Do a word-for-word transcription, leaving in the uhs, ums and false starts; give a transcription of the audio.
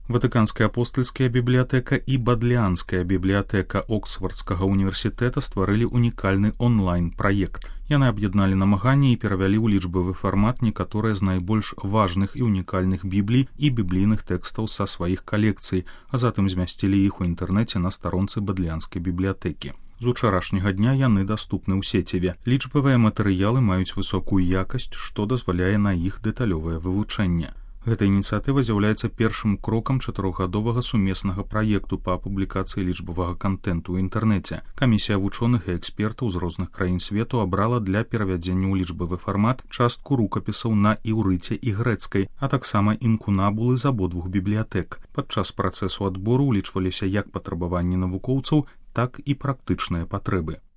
Ватыканская апостольская бібліятэка і Бадліанская бібліятэка Оксфордскага універсітэта стварылі унікальны онлайн-праект. Яны аб'ядналі намаганні і перавялі ў лічбавы фармат некаторыя з найбольш важных і унікальных біблій і біблійных тэкстаў са сваіх калекцый, а затым змясцілі іх у інтэрнэце на старонцы Бадліанскай бібліятэкі. З учарашняга дня яны даступны ў сеціве. Лічбавыя матэрыялы маюць высокую якасць, што дазваляе на іх дэталёвае вывучэнне. Гэта ініцыятыва з'яўляецца першым крокам чатырохгадовага сумеснага праекту па публікацыі лічбавага кантэнту ў інтэрнэце. Камісія вучоных і экспертаў з розных краін свету абрала для перавядзення ў лічбавы фармат частку рукапісаў на іўрыце і грэцкай, а таксама інкунабулы з абодвух бібліятэк. Падчас працэсу адбору ўлічваліся як патрабаванні навукоўцаў, так і практычныя патрэбы.